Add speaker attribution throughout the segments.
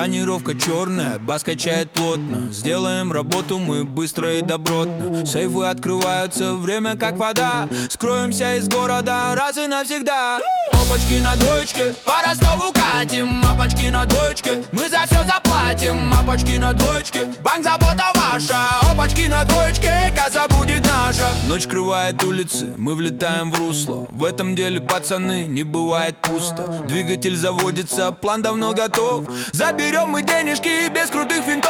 Speaker 1: Тонировка черная, бас качает плотно. Сделаем работу мы быстро и добротно. Сейфы открываются, время как вода. Скроемся из города раз и навсегда. Опачки на двоечке, по Ростову катим. Опачки на двоечке, мы за все заплатим. Опачки на двоечке, банк забота ваша. Опачки на двоечке, касса будет наша. Ночь крывает улицы, мы влетаем в русло. В этом деле, пацаны, не бывает пусто. Двигатель заводится, план давно готов. Заберем мы денежки без крутых винтов.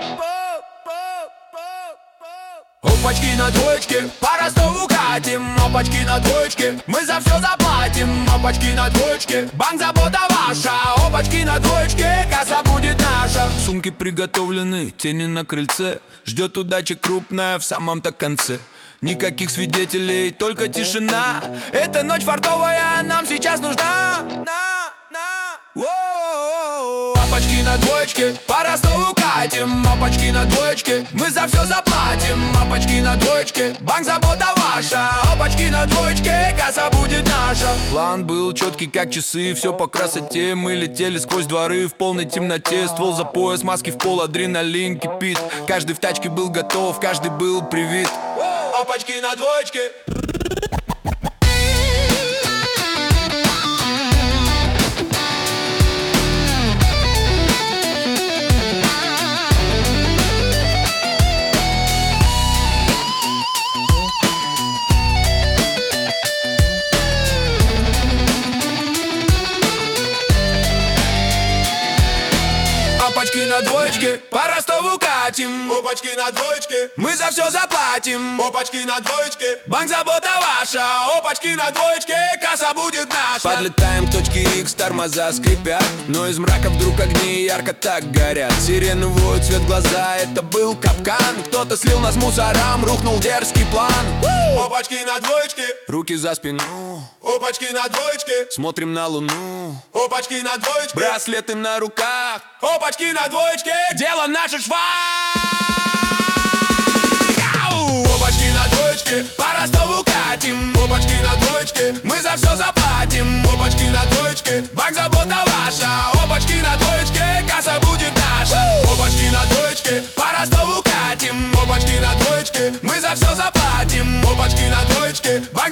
Speaker 1: Опачки на двоечке, по Ростову катим. Опачки на двоечке, мы за все заплатим. Опачки на двоечке, банк забота ваша. Опачки на двоечке, касса будет наша. Сумки приготовлены, тени на крыльце. Ждет удача крупная в самом-то конце. Никаких свидетелей, только тишина. Эта ночь фартовая нам сейчас нужна. Опачки на двоечке, по Ростову катим. Опачки на двоечке, мы за все заплатим. Опачки на двоечке, банк забота ваша. Опачки на двоечке, касса будет наша. План был четкий как часы, все по красоте. Мы летели сквозь дворы в полной темноте. Ствол за пояс, маски в пол, адреналин кипит. Каждый в тачке был готов, каждый был привит. Опачки на двоечке. Опачки на двоечке, по Ростову катим. Опачки на двоечке, мы за все заплатим. Опачки на двоечке, банк забота ваша. Опачки на двоечке, касса будет наша. Подлетаем к точке X, тормоза скрипят. Но из мрака вдруг огни ярко так горят. Сирены воют, свет глаза, это был капкан. Кто-то слил нас мусорам, рухнул дерзкий план. Опачки на двоечке, руки за спину. Опачки на двоечке, смотрим на луну. Опачки на двоечке, браслеты на руках. Опачки на двоечке, дело наше шва. Опачки на двоечке, по Ростову катим. Опачки на двоечке, мы за все заплатим. Опачки на двоечке, банк забота ваша. Опачки на двоечке, касса будет наша. Опачки на двоечке, по Ростову катим. Опачки на двоечке, мы за все заплатим. Опачки на двоечке,